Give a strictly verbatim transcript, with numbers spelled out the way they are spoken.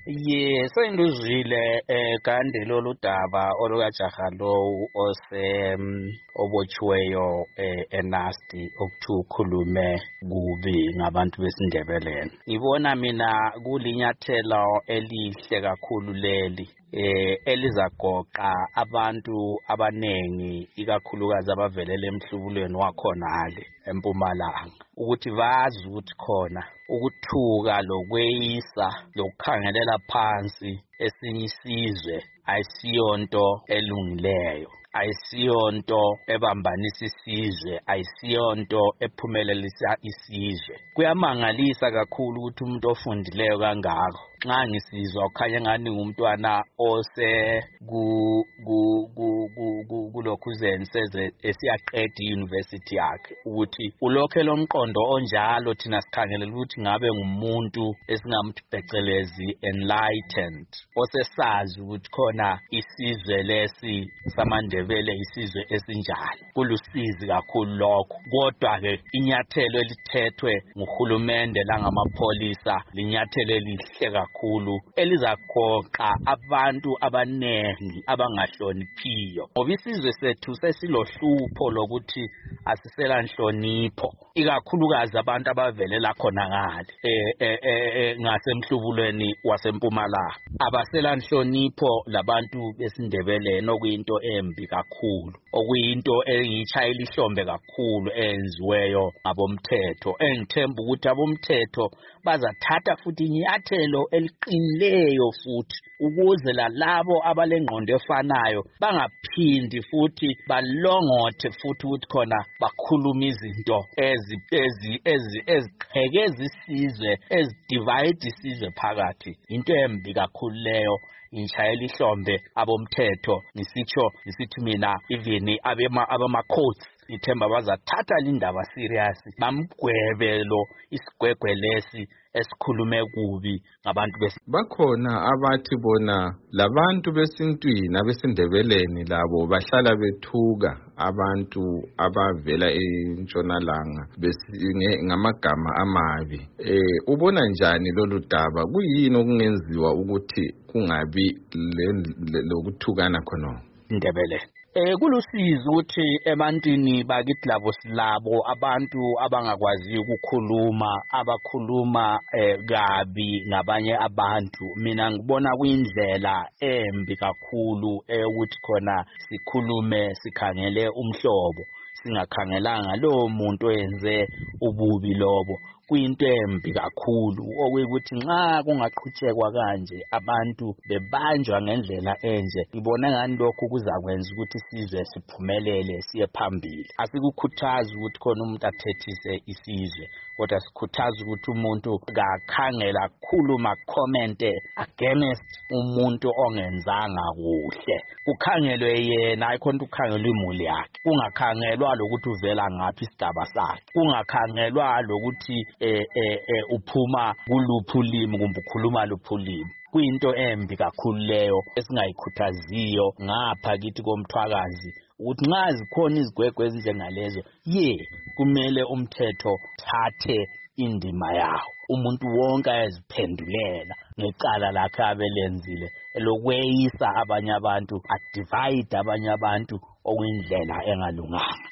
Ye sengizwile eh kande lolu daba olukajaha lo ose obotshiweyo enasti okuthi ukhulume kubi ngabantu besindebeleni. Ngibona mina kulinyathelo elihle kakhulu leli eh elizagoqa abantu abanengi ikakhulukazi abavelele emhlubulweni wakhonale eMpumalanga ukuthi bazi ukuthi khona ukuthuka lokweyisa lokukhangelela phansi esinye isizwe ayisiyonto elungileyo, ayisiyonto ebambanisa isizwe, ayisiyonto ephumelelisa isizwe. Kuyamangalisa kakhulu ukuthi umuntu ofundileyo kangako nxa ngisizwa ukhanya ngani umntwana ose ku ku kulokhuzeni seze esiyaqeda university yakhe ukuthi ulokhe lomqondo onjalo thina sikhangelela ukuthi ngabe ngumuntu esingamthi phecelezi enlightened osesazi ukuthi khona isizwe lesi samandebele isizwe esinjani. Kulusizi kakhulu lokho, kodwa ke inyathelo elithethwe nguhulumende langamapholisa linyathelo elihle kakhulu elizagoqa abantu abanengi abangahloniphiyo, ngoba isizwe sethu sesilohlupho lokuthi asisela nhlonipho ikakhulukazi abantu abavelela khona ngale eh eh ngasemhlubulweni waseMpumalanga abasela nhlonipho labantu besindebeleni okuyinto embi kakhulu, okuyinto engiyishaya lihlombe kakhulu enziweyo abomthetho. Engithemba ukuthi abomthetho bazathatha futhi inyathelo eliqinileyo futhi ukuze lalabo abalengqondo efanayo bangaphindi futhi balongothe futhi ukuthi khona bakhuluma izinto ezi ezi ezi eziqhekeza isizwe ezidivide isizwe phakathi. Into embi kakhulu leyo, ngishayela ihlombe abomthetho ngisitsho ngisithi mina even abema abama-courts ithemba bazathatha lindaba serious bamgwebe lo isigwegwe lesi esikhulume kubi ngabantu besi. Bakhona abathi bona labantu besintwini abesindebeleni labo bahlala bethuka abantu abavela eNtshonalanga ngamagama amabi. Eh ubona njani lolu daba? Kuyini okungenziwa ukuthi kungabi lokuthukana khona Ndebele? Eh kulusizi ukuthi ebantwini bakithi labo silabo abantu abangakwazi ukukhuluma abakhuluma eh kabi ngabanye abantu. Mina ngibona kuyindlela embi kakhulu ukuthi khona sikhulume sikhangele umhlobo singakhangelanga lo muntu oyenze ububi lobo. Kuyinto embi kakhulu okuyikuthi nxa kungaqhutshekwa kanje abantu bebanjwa ngendlela enje, ngibona ngani lokhu kuzakwenza ukuthi isizwe siphumelele siye phambili. Asikukhuthaza ukuthi khona umuntu athethise isizwe, kodwa sikhuthaza ukuthi umuntu akakhangela kakhulu comment against umuntu ongenzanga kuhle. Kukhangelwe yena ayikhona ukukhangelwa imuli yakhe, kungakhangelwa lokuthi uvela ngaphi isigaba sakhe, kungakhangelwa lokuthi eh eh uphuma kuluphi ulimi kumbe ukhuluma luphi ulimi. Kuyinto embi kakhulu leyo esingayikhuthaziyo ngapha kithi komthwakazi ukuthi nxa zikhona izigwegwe ezinjengalezo ye kumele umthetho thathe indima yawo, umuntu wonke ayaziphendulela ngecala lakhe abelenzile elokweyisa abanye abantu, adivide abanye abantu okuyindlela engalunganga.